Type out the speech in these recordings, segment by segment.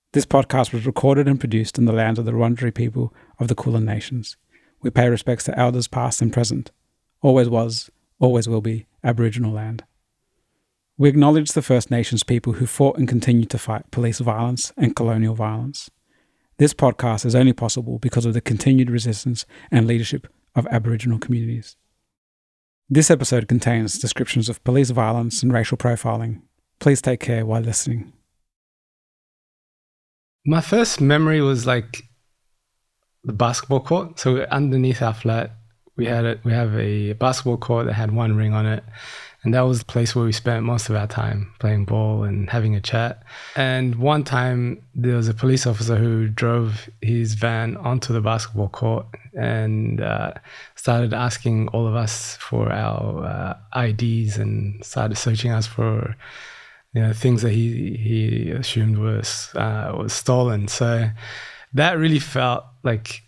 This podcast was recorded and produced in the lands of the Wurundjeri people of the Kulin Nations. We pay respects to elders past and present. Always was, always will be Aboriginal land. We acknowledge the First Nations people who fought and continue to fight police violence and colonial violence. This podcast is only possible because of the continued resistance and leadership of Aboriginal communities. This episode contains descriptions of police violence and racial profiling. Please take care while listening. My first memory was like the basketball court. So underneath our flat, we have a basketball court that had one ring on it. And that was the place where we spent most of our time playing ball and having a chat. And one time there was a police officer who drove his van onto the basketball court and started asking all of us for our IDs and started searching us for things that he assumed was stolen. So that really felt like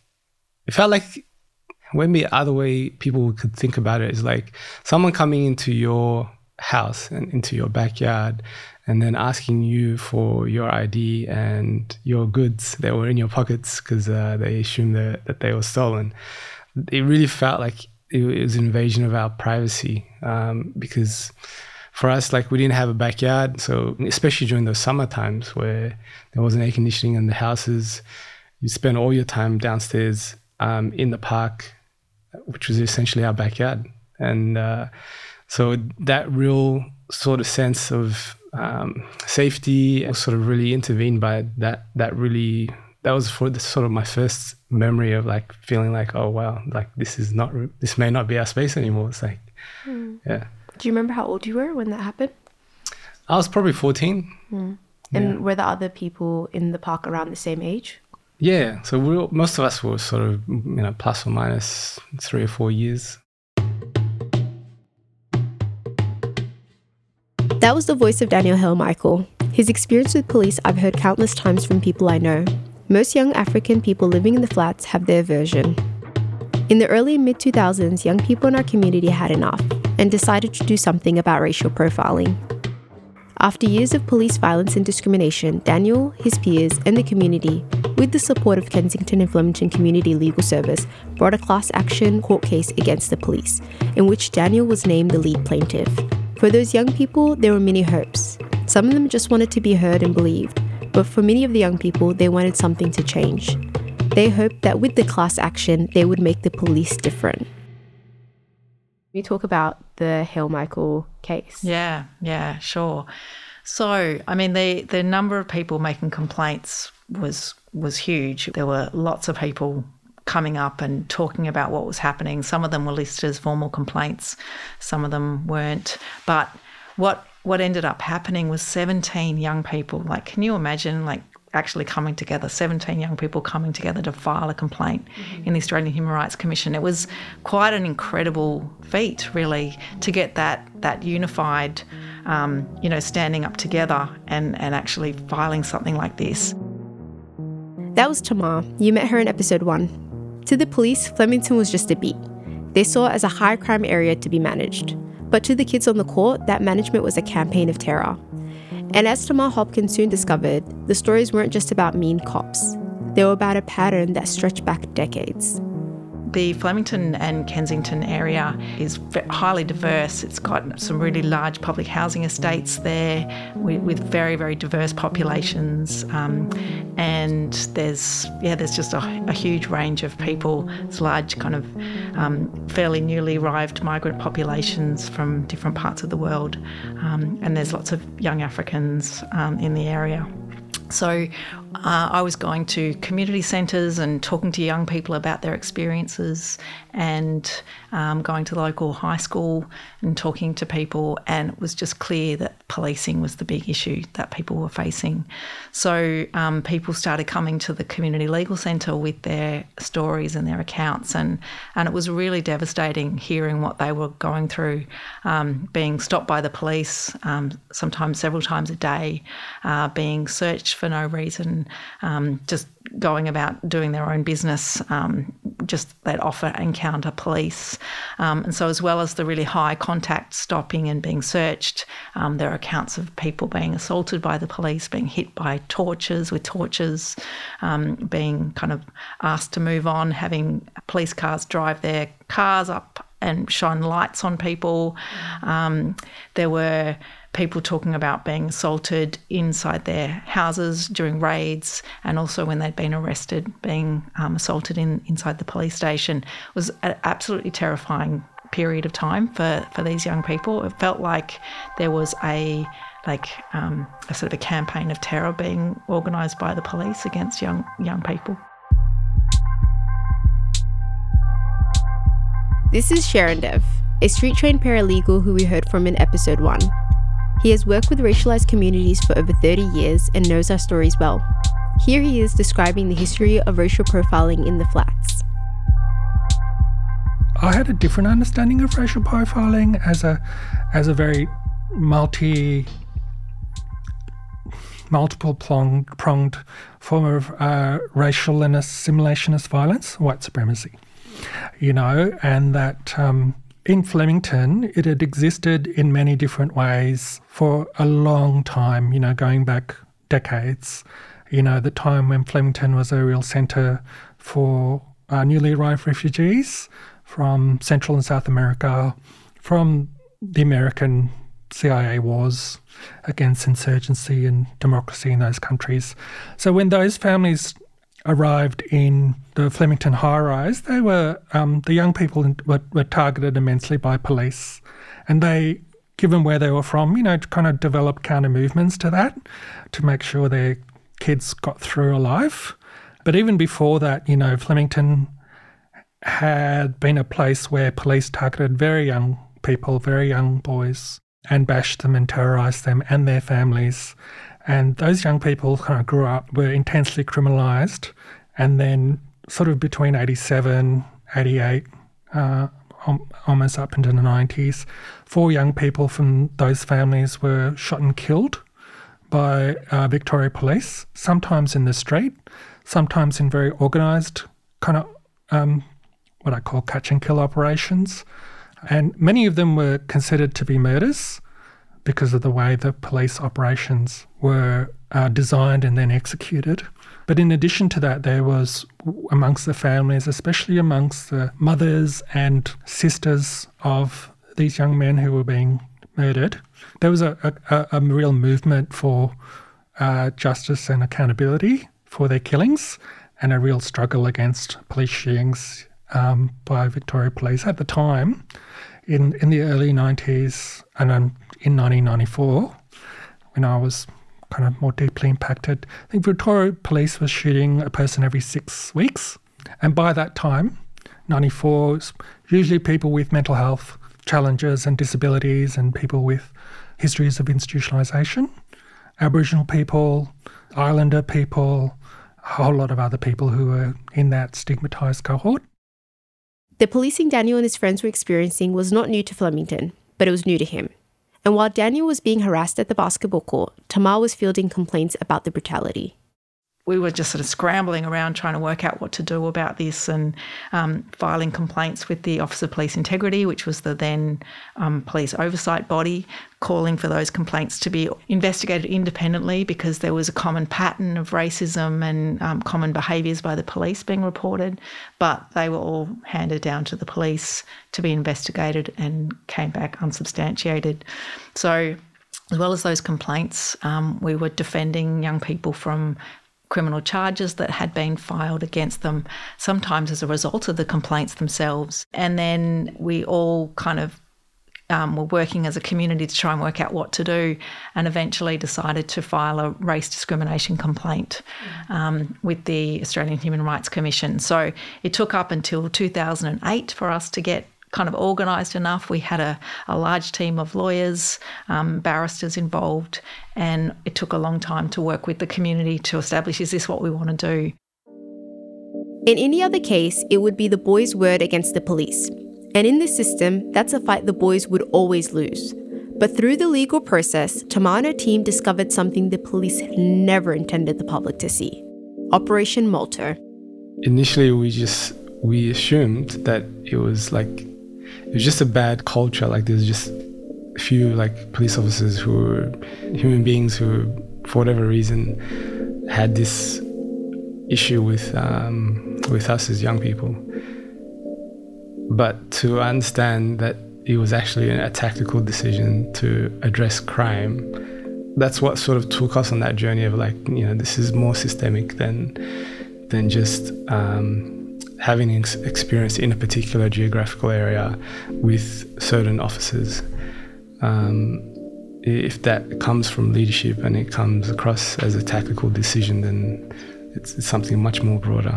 when the other way people could think about it is like someone coming into your house and into your backyard and then asking you for your ID and your goods that were in your pockets because they assumed that they were stolen. It really felt like it was an invasion of our privacy because for us, like, we didn't have a backyard. So especially during those summer times where there wasn't air conditioning in the houses, you spend all your time downstairs in the park, which was essentially our backyard. And so that real sort of sense of safety was sort of really intervened by that was for sort of my first memory of like feeling like, oh wow, like this may not be our space anymore. It's like, yeah. Do you remember how old you were when that happened? I was probably 14. And were the other people in the park around the same age? Yeah, so most of us were sort of, plus or minus 3 or 4 years. That was the voice of Daniel Hale-Michael. His experience with police I've heard countless times from people I know. Most young African people living in the flats have their version. In the early and mid-2000s, young people in our community had enough and decided to do something about racial profiling. After years of police violence and discrimination, Daniel, his peers, and the community, with the support of Kensington and Flemington Community Legal Service, brought a class action court case against the police, in which Daniel was named the lead plaintiff. For those young people, there were many hopes. Some of them just wanted to be heard and believed, but for many of the young people, they wanted something to change. They hoped that with the class action, they would make the police different. You talk about the Hale-Michael case. Yeah, sure. So, I mean, the number of people making complaints was huge. There were lots of people coming up and talking about what was happening. Some of them were listed as formal complaints. Some of them weren't. But what ended up happening was 17 young people. Like, can you imagine, like, actually coming together, 17 young people coming together to file a complaint in the Australian Human Rights Commission. It was quite an incredible feat, really, to get that unified, standing up together and actually filing something like this. That was Tamar. You met her in episode 1. To the police, Flemington was just a beat. They saw it as a high crime area to be managed. But to the kids on the court, that management was a campaign of terror. And as Tamar Hopkins soon discovered, the stories weren't just about mean cops. They were about a pattern that stretched back decades. The Flemington and Kensington area is highly diverse. It's got some really large public housing estates there with very, very diverse populations. And there's just a huge range of people. It's large kind of fairly newly arrived migrant populations from different parts of the world. And there's lots of young Africans in the area. So I was going to community centres and talking to young people about their experiences and going to the local high school and talking to people, and it was just clear that policing was the big issue that people were facing. So people started coming to the community legal centre with their stories and their accounts, and it was really devastating hearing what they were going through, being stopped by the police, sometimes several times a day, being searched for no reason, just going about doing their own business just that offer encounter police. And so as well as the really high contact stopping and being searched, there are accounts of people being assaulted by the police, being hit by torches, being kind of asked to move on, having police cars drive their cars up and shine lights on people. There were people talking about being assaulted inside their houses during raids, and also when they'd been arrested, being assaulted inside the police station. It was an absolutely terrifying period of time for these young people. It felt like there was a sort of a campaign of terror being organised by the police against young people. This is Sharon Dev, a street-trained paralegal who we heard from in episode 1. He has worked with racialized communities for over 30 years and knows our stories well. Here he is describing the history of racial profiling in the Flats. I had a different understanding of racial profiling as a very multiple-pronged form of racial and assimilationist violence, white supremacy. And that in Flemington, it had existed in many different ways for a long time, going back decades. The time when Flemington was a real centre for newly arrived refugees from Central and South America, from the American CIA wars against insurgency and democracy in those countries. So when those families arrived in the Flemington high-rise, they were the young people were targeted immensely by police, and they, given where they were from, kind of developed counter movements to that to make sure their kids got through alive. But even before that, Flemington had been a place where police targeted very young people, very young boys, and bashed them and terrorised them and their families. And those young people kind of grew up, were intensely criminalised, and then sort of between 87, 88, almost up into the 90s, 4 young people from those families were shot and killed by Victoria Police, sometimes in the street, sometimes in very organised kind of what I call catch and kill operations. And many of them were considered to be murders because of the way the police operations were designed and then executed. But in addition to that, there was amongst the families, especially amongst the mothers and sisters of these young men who were being murdered, there was a real movement for justice and accountability for their killings, and a real struggle against police shootings by Victoria Police at the time. In the early 90s and in 1994, when I was kind of more deeply impacted, I think Victoria Police was shooting a person every 6 weeks. And by that time, 94, usually people with mental health challenges and disabilities and people with histories of institutionalisation, Aboriginal people, Islander people, a whole lot of other people who were in that stigmatised cohort. The policing Daniel and his friends were experiencing was not new to Flemington, but it was new to him. And while Daniel was being harassed at the basketball court, Tamar was fielding complaints about the brutality. We were just sort of scrambling around trying to work out what to do about this, and filing complaints with the Office of Police Integrity, which was the then police oversight body, calling for those complaints to be investigated independently because there was a common pattern of racism and common behaviours by the police being reported, but they were all handed down to the police to be investigated and came back unsubstantiated. So as well as those complaints, we were defending young people from criminal charges that had been filed against them, sometimes as a result of the complaints themselves. And then we all kind of were working as a community to try and work out what to do, and eventually decided to file a race discrimination complaint with the Australian Human Rights Commission. So it took up until 2008 for us to get kind of organised enough. We had a large team of lawyers, barristers involved, and it took a long time to work with the community to establish, is this what we want to do? In any other case, it would be the boys' word against the police. And in this system, that's a fight the boys would always lose. But through the legal process, Tamar and her team discovered something the police never intended the public to see: Operation Malta. Initially, we just we assumed that it was just a bad culture. Like there's just a few like police officers who were human beings who, for whatever reason, had this issue with us as young people. But to understand that it was actually a tactical decision to address crime, that's what sort of took us on that journey of like, you know, this is more systemic than just having experience in a particular geographical area with certain officers. If that comes from leadership and it comes across as a tactical decision, then it's something much more broader.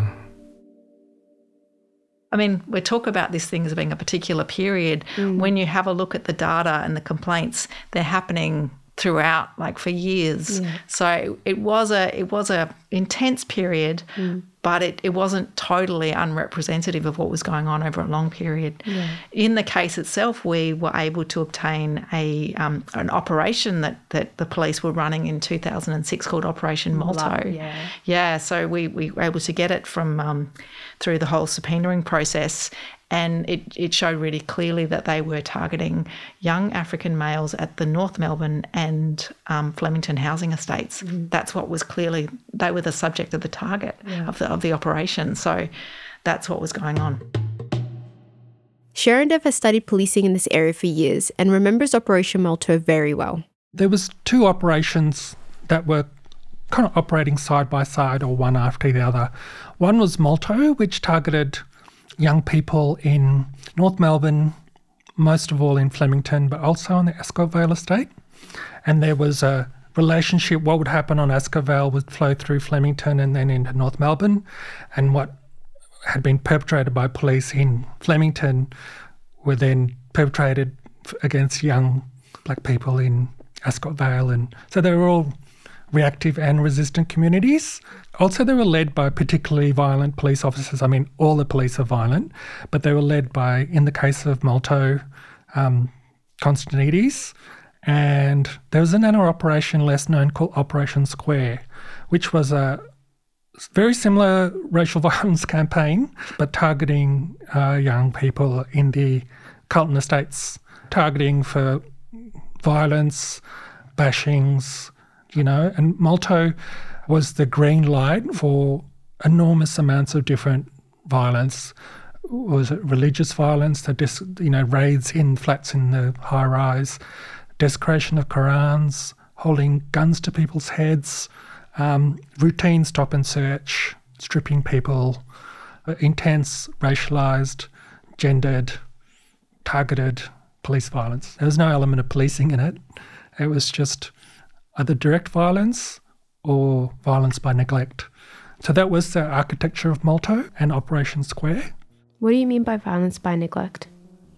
I mean, we talk about this thing as being a particular period. When you have a look at the data and the complaints, they're happening throughout, like for years. Yeah. So it was a intense period, but it wasn't totally unrepresentative of what was going on over a long period. Yeah. In the case itself, we were able to obtain an operation that the police were running in 2006 called Operation Molto. Yeah. So we were able to get it from through the whole subpoenaing process. And it showed really clearly that they were targeting young African males at the North Melbourne and Flemington housing estates. That's what was clearly, they were the subject of the target of the operation. So that's what was going on. Sharon Dev has studied policing in this area for years and remembers Operation Molto very well. There was two operations that were kind of operating side by side or one after the other. One was Molto, which targeted young people in North Melbourne, most of all in Flemington, but also on the Ascot Vale estate. And there was a relationship. What would happen on Ascot Vale would flow through Flemington and then into North Melbourne. And what had been perpetrated by police in Flemington were then perpetrated against young black people in Ascot Vale. And so they were all reactive and resistant communities. Also, they were led by particularly violent police officers. I mean, all the police are violent, but they were led by, in the case of Molto, Constantinides. And there was another operation less known called Operation Square, which was a very similar racial violence campaign, but targeting young people in the Carlton estates, targeting for violence, bashings, you know, and Molto was the green light for enormous amounts of different violence. Was it religious violence, raids in flats in the high rise, desecration of Qurans, holding guns to people's heads, routine stop and search, stripping people, intense, racialised, gendered, targeted police violence. There was no element of policing in it. It was just either direct violence or violence by neglect. So that was the architecture of Molto and Operation Square. What do you mean by violence by neglect?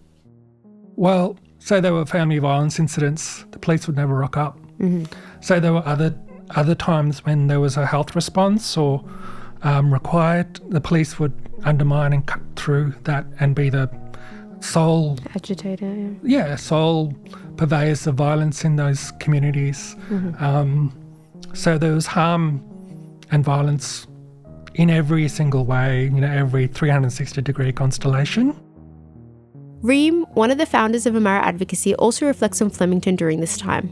Well, say there were family violence incidents, the police would never rock up. So there were other times when there was a health response or required, the police would undermine and cut through that and be the sole agitator. Sole purveyors of violence in those communities. So there was harm and violence in every single way, every 360-degree constellation. Reem, one of the founders of Amara Advocacy, also reflects on Flemington during this time.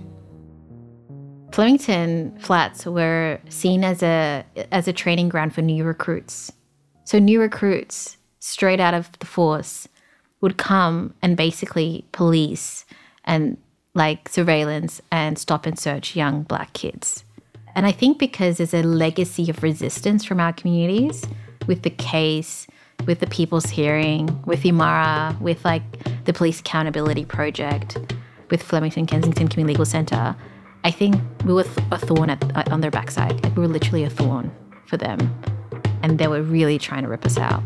Flemington flats were seen as a training ground for new recruits. So new recruits straight out of the force would come and basically police and surveillance and stop and search young black kids. And I think because there's a legacy of resistance from our communities with the case, with the People's Hearing, with Imara, with the Police Accountability Project, with Flemington Kensington Community Legal Centre, I think we were a thorn on their backside. We were literally a thorn for them. And they were really trying to rip us out.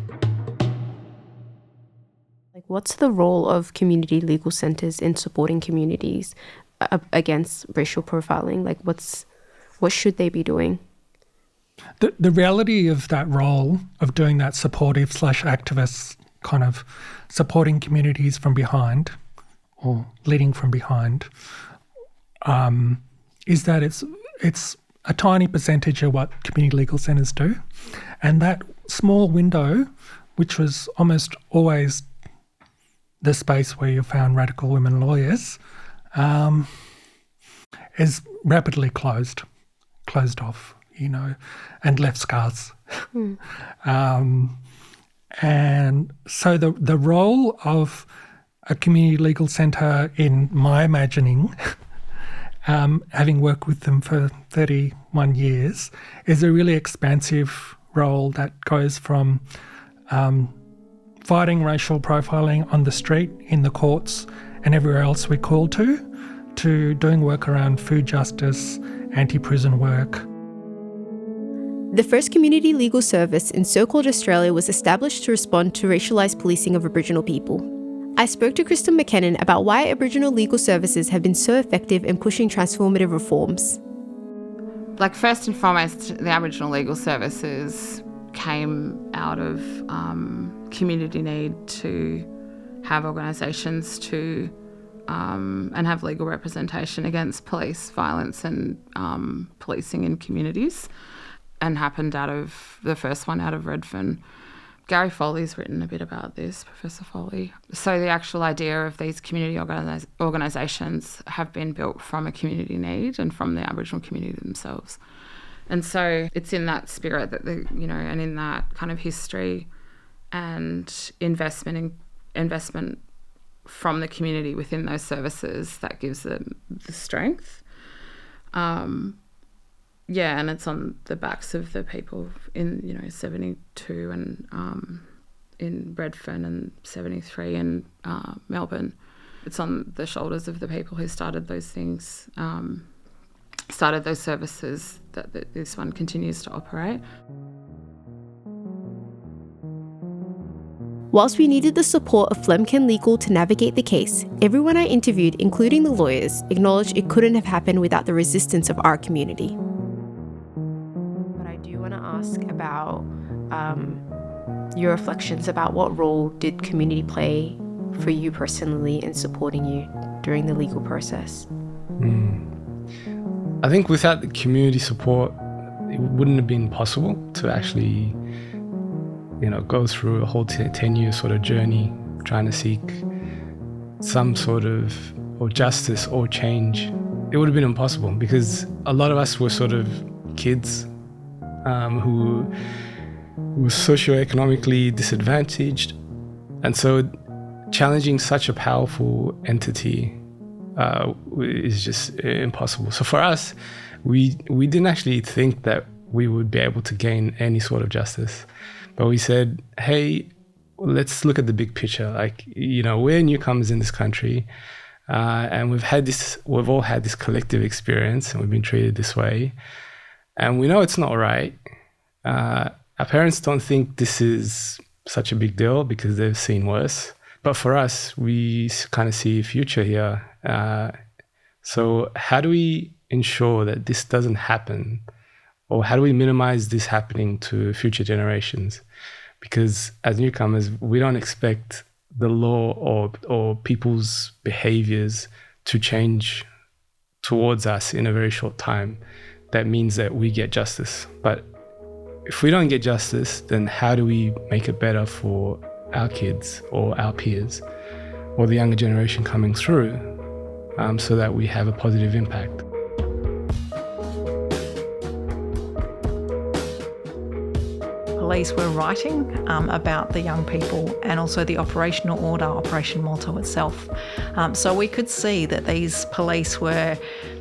What's the role of community legal centres in supporting communities against racial profiling? What should they be doing? The reality of that role of doing that supportive / activist kind of supporting communities from behind or leading from behind is that it's a tiny percentage of what community legal centres do. And that small window which was almost always the space where you found radical women lawyers, is rapidly closed off, and left scars. And so the role of a community legal centre, in my imagining, having worked with them for 31 years, is a really expansive role that goes from fighting racial profiling on the street, in the courts and everywhere else we call to doing work around food justice, anti-prison work. The first community legal service in so-called Australia was established to respond to racialised policing of Aboriginal people. I spoke to Kristen McKinnon about why Aboriginal legal services have been so effective in pushing transformative reforms. First and foremost, the Aboriginal legal services came out of community need to have organisations to and have legal representation against police violence and policing in communities, and happened out of the first one out of Redfern. Gary Foley's written a bit about this, Professor Foley. So the actual idea of these community organisations have been built from a community need and from the Aboriginal community themselves. And so it's in that spirit that and in that kind of history and investment from the community within those services that gives them the strength. And it's on the backs of the people in 72 and in Redfern, and 73 in Melbourne. It's on the shoulders of the people who started those things, started those services that this one continues to operate. Whilst we needed the support of Flemken Legal to navigate the case, everyone I interviewed, including the lawyers, acknowledged it couldn't have happened without the resistance of our community. But I do want to ask about your reflections about what role did community play for you personally in supporting you during the legal process? I think without the community support, it wouldn't have been possible to actually go through a whole 10-year sort of journey trying to seek some sort of justice or change. It would have been impossible because a lot of us were sort of kids who were socioeconomically disadvantaged. And so challenging such a powerful entity is just impossible. So for us, we didn't actually think that we would be able to gain any sort of justice. But we said, hey, let's look at the big picture. We're newcomers in this country, and we've all had this collective experience, and we've been treated this way. And we know it's not right. Our parents don't think this is such a big deal because they've seen worse. But for us, we kind of see a future here. So how do we ensure that this doesn't happen? Or how do we minimize this happening to future generations? Because as newcomers, we don't expect the law or people's behaviors to change towards us in a very short time. That means that we get justice. But if we don't get justice, then how do we make it better for our kids or our peers or the younger generation coming through so that we have a positive impact? Police were writing about the young people and also the operational order, Operation Malta itself. So we could see that these police were,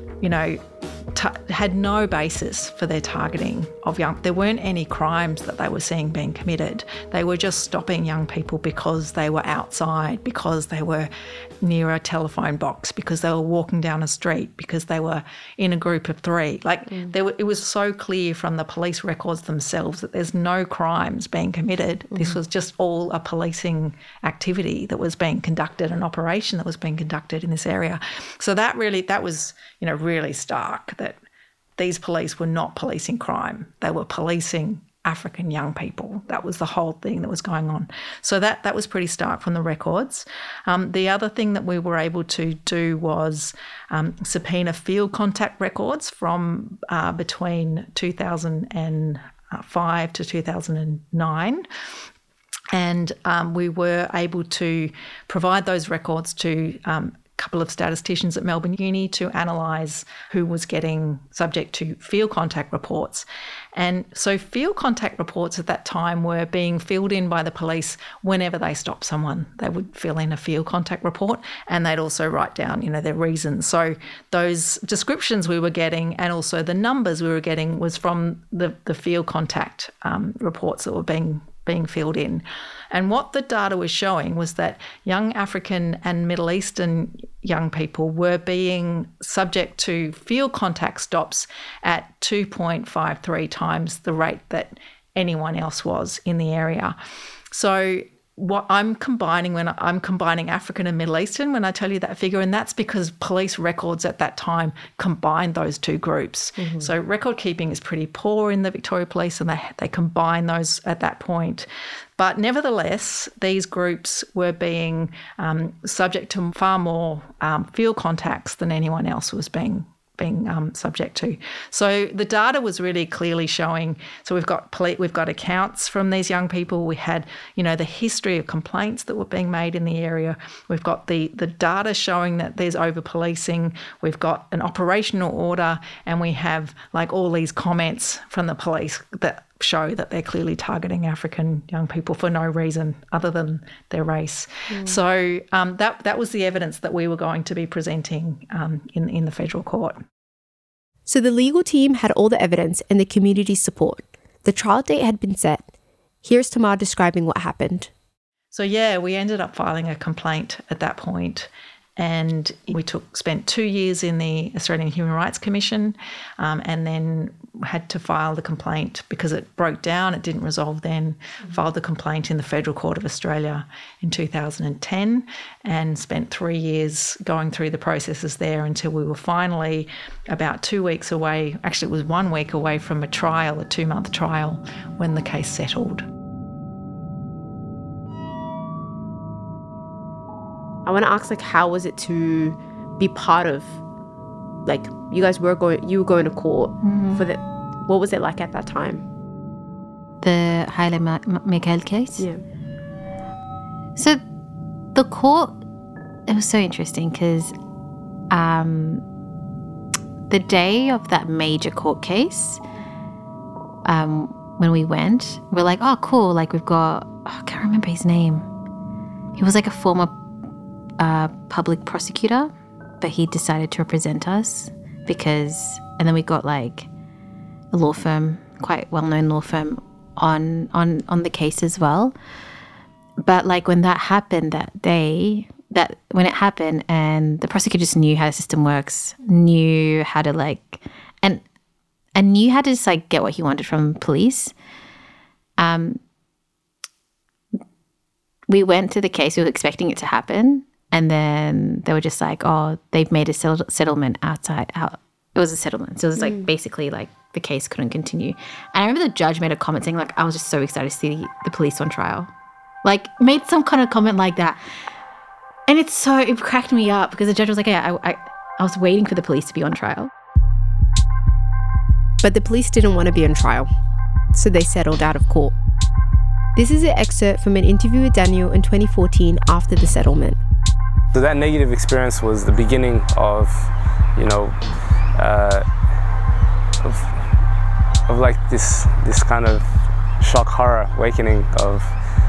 had no basis for their targeting of young. There weren't any crimes that they were seeing being committed. They were just stopping young people because they were outside, because they were near a telephone box, because they were walking down a street, because they were in a group of three. It was so clear from the police records themselves that there's no crimes being committed. This was just all a policing activity that was being conducted, an operation that was being conducted in this area. So that was really stark, that these police were not policing crime. They were policing African young people. That was the whole thing that was going on. So that was pretty stark from the records. The other thing that we were able to do was subpoena field contact records from between 2005 to 2009. And we were able to provide those records to couple of statisticians at Melbourne Uni to analyse who was getting subject to field contact reports. And so field contact reports at that time were being filled in by the police whenever they stopped someone. They would fill in a field contact report and they'd also write down, their reasons. So those descriptions we were getting and also the numbers we were getting was from the field contact reports that were being filled in. And what the data was showing was that young African and Middle Eastern young people were being subject to field contact stops at 2.53 times the rate that anyone else was in the area. So what I'm combining when I'm combining African and Middle Eastern when I tell you that figure, and that's because police records at that time combined those two groups. Mm-hmm. So record keeping is pretty poor in the Victoria Police and they combine those at that point. But nevertheless, these groups were being subject to far more field contacts than anyone else was being subject to. So the data was really clearly showing. So we've got accounts from these young people. We had, the history of complaints that were being made in the area. We've got the data showing that there's over-policing. We've got an operational order, and we have all these comments from the police that show that they're clearly targeting African young people for no reason other than their race. Mm. So that was the evidence that we were going to be presenting in the federal court. So the legal team had all the evidence and the community's support. The trial date had been set. Here's Tamar describing what happened. So we ended up filing a complaint at that point. And we spent 2 years in the Australian Human Rights Commission and then had to file the complaint because it broke down, it didn't resolve then, filed the complaint in the Federal Court of Australia in 2010 and spent 3 years going through the processes there until we were finally about 2 weeks away, actually it was 1 week away from a 2-month trial when the case settled. I want to ask, how was it to be part of, you were going to court for the, what was it like at that time? The Haile Michael case? Yeah. So the court, it was so interesting because the day of that major court case, when we went, we're like, oh, cool, we've got, I can't remember his name. He was a former public prosecutor, but he decided to represent us and then we got a law firm, quite well-known law firm on the case as well. But when that happened that day, when it happened and the prosecutor just knew how the system works, knew how to and knew how to just get what he wanted from police. We went to the case, we were expecting it to happen. And then they were just they've made a settlement outside. It was a settlement. So it was basically the case couldn't continue. And I remember the judge made a comment saying I was just so excited to see the police on trial. Made some kind of comment like that. And it cracked me up because the judge was like, yeah, I was waiting for the police to be on trial. But the police didn't want to be on trial. So they settled out of court. This is an excerpt from an interview with Daniel in 2014 after the settlement. So that negative experience was the beginning of, this kind of shock horror awakening of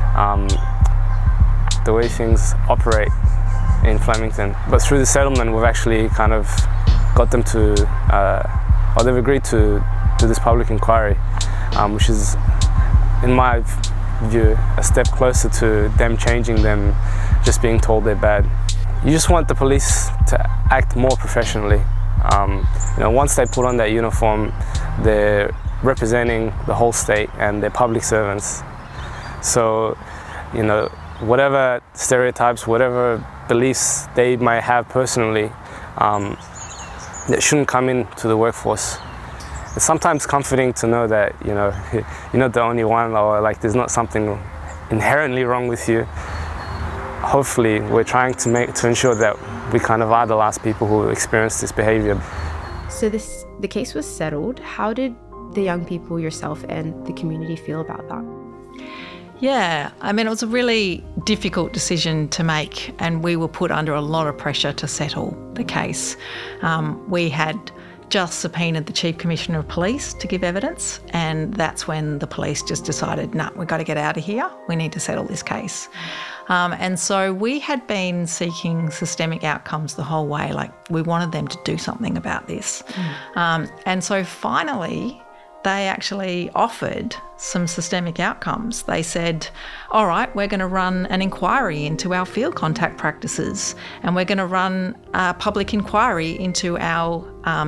the way things operate in Flemington. But through the settlement, we've actually kind of got them to, they've agreed to do this public inquiry, which is, in my view, a step closer to them changing than just being told they're bad. You just want the police to act more professionally. Once they put on that uniform, they're representing the whole state and they're public servants. So, whatever stereotypes, whatever beliefs they might have personally, that shouldn't come into the workforce. It's sometimes comforting to know that, you're not the only one, or there's not something inherently wrong with you. Hopefully, we're trying to ensure that we kind of are the last people who experience this behaviour. So the case was settled. How did the young people, yourself, and the community feel about that? Yeah, I mean, it was a really difficult decision to make, and we were put under a lot of pressure to settle the case. We had just subpoenaed the Chief Commissioner of Police to give evidence, and that's when the police just decided, no, we've got to get out of here. We need to settle this case. And so we had been seeking systemic outcomes the whole way. Like, we wanted them to do something about this. And so finally, they actually offered some systemic outcomes. They said, all right, we're going to run an inquiry into our field contact practices, and we're going to run a public inquiry into our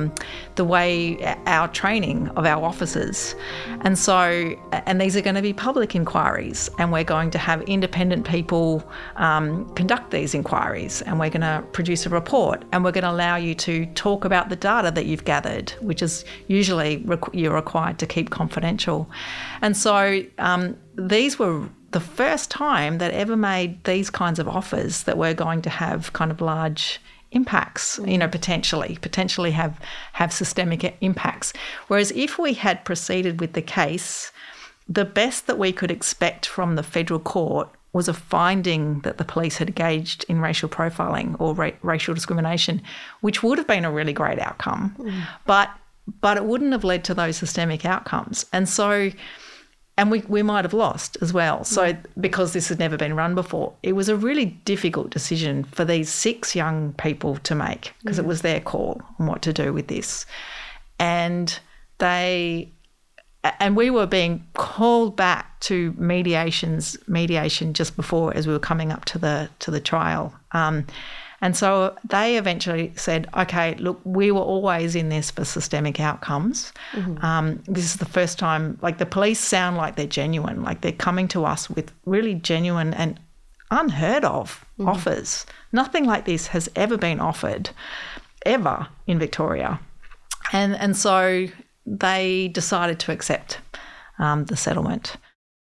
our training of our officers. And so, and these are going to be public inquiries, and we're going to have independent people conduct these inquiries, and we're going to produce a report, and we're going to allow you to talk about the data that you've gathered, which is usually you're required to keep confidential. And so these were the first time that ever made these kinds of offers that we're going to have kind of large impacts, potentially have systemic impacts. Whereas if we had proceeded with the case, the best that we could expect from the federal court was a finding that the police had engaged in racial profiling or racial discrimination, which would have been a really great outcome, but it wouldn't have led to those systemic outcomes. And so, and we might have lost as well. So because this had never been run before, it was a really difficult decision for these 6 young people to make, because it was their call on what to do with this. And we were being called back to mediation just before, as we were coming up to the trial. And so they eventually said, okay, look, we were always in this for systemic outcomes. This is the first time, like, the police sound like they're genuine, like they're coming to us with really genuine and unheard of offers. Nothing like this has ever been offered, ever, in Victoria. And so they decided to accept the settlement.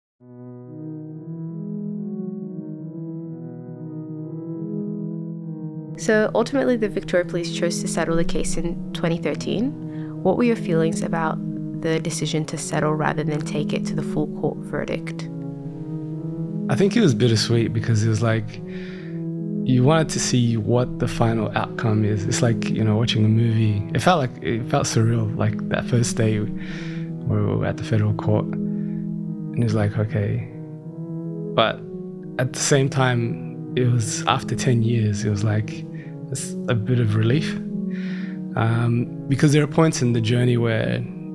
So ultimately, the Victoria Police chose to settle the case in 2013. What were your feelings about the decision to settle rather than take it to the full court verdict? I think it was bittersweet, because it was like you wanted to see what the final outcome is. It's like, watching a movie. It felt surreal, like that first day where we were at the federal court. And it was like, okay. But at the same time, it was after 10 years, it was like it's a bit of relief. Because there are points in the journey where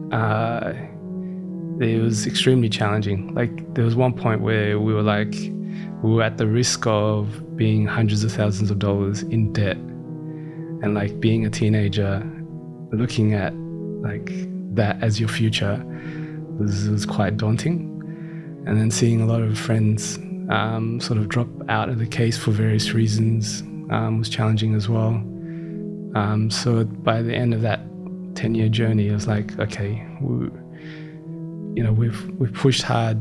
it was extremely challenging. Like, there was one point where we were at the risk of being hundreds of thousands of dollars in debt. And like, being a teenager, looking at like that as your future was quite daunting. And then seeing a lot of friends sort of drop out of the case for various reasons was challenging as well. So by the end of that 10-year journey, it was like, okay, we've pushed hard,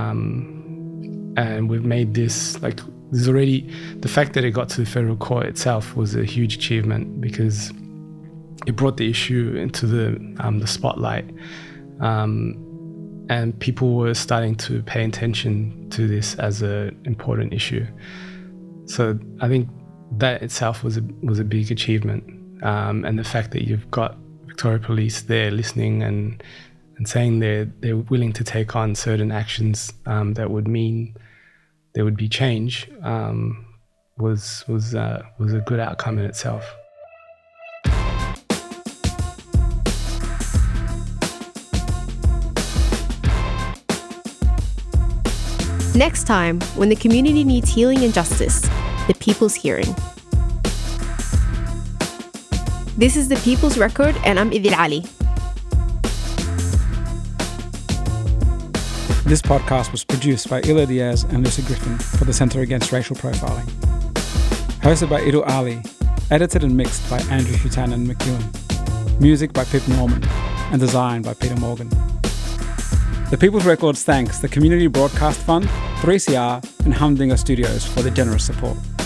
and we've made this, like, there's already, the fact that it got to the federal court itself was a huge achievement, because it brought the issue into the spotlight, and people were starting to pay attention to this as an important issue. So I think that itself was a big achievement, and the fact that you've got Victoria Police there listening and saying they're willing to take on certain actions that would mean there would be change was a good outcome in itself. Next time, when the community needs healing and justice, the People's Hearing. This is The People's Record, and I'm Idil Ali. This podcast was produced by Ila Diaz and Lucy Griffin for the Centre Against Racial Profiling. Hosted by Idil Ali, edited and mixed by Andrew Hutanen McEwen. Music by Pip Norman, and designed by Peter Morgan. The People's Records thanks the Community Broadcast Fund, 3CR, and Humdinger Studios for their generous support.